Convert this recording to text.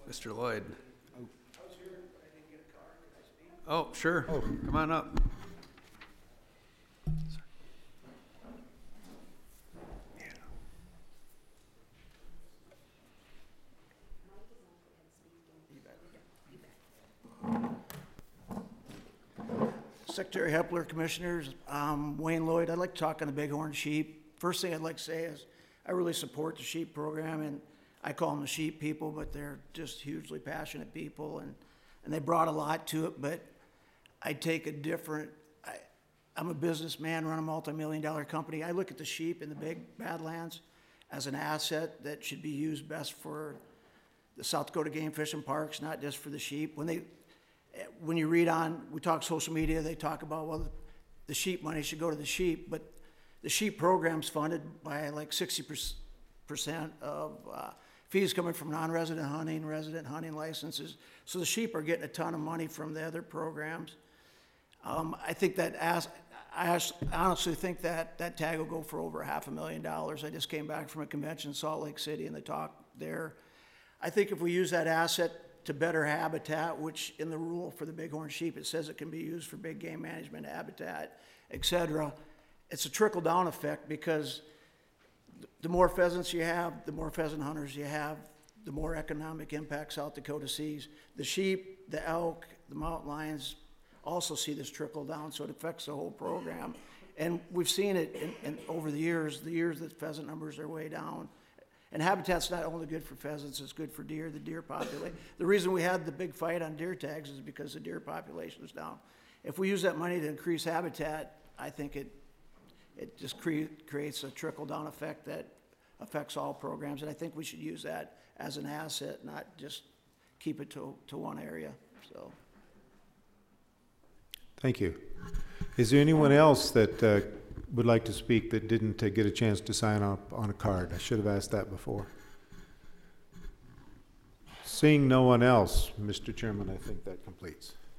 Mr. Lloyd. Oh, sure. Come on up. Secretary Hepler, Commissioners, Wayne Lloyd. I'd like to talk on the Bighorn sheep. First thing I'd like to say is I really support the sheep program, and I call them the sheep people, but they're just hugely passionate people, and they brought a lot to it, but I take a different, I'm a businessman, run a multi-million-dollar company. I look at the sheep in the big Badlands as an asset that should be used best for the South Dakota Game Fish and Parks, not just for the sheep. When you read on, we talk social media, they talk about, well, the sheep money should go to the sheep, but the sheep program's funded by like 60% of fees coming from non-resident hunting, resident hunting licenses. So the sheep are getting a ton of money from the other programs. I think that I honestly think that tag will go for over $500,000. I just came back from a convention in Salt Lake City and the talk there. I think if we use that asset to better habitat, which in the rule for the bighorn sheep, it says it can be used for big game management, habitat, et cetera. It's a trickle-down effect because the more pheasants you have, the more pheasant hunters you have, the more economic impact South Dakota sees. The sheep, the elk, the mountain lions also see this trickle down, so it affects the whole program. And we've seen it in over the years that pheasant numbers are way down. And habitat's not only good for pheasants, it's good for deer, the deer population. The reason we had the big fight on deer tags is because the deer population is down. If we use that money to increase habitat, I think it just creates a trickle-down effect that affects all programs. And I think we should use that as an asset, not just keep it to one area, so. Thank you. Is there anyone else that would like to speak that didn't get a chance to sign up on a card? I should have asked that before. Seeing no one else, Mr. Chairman, I think that completes.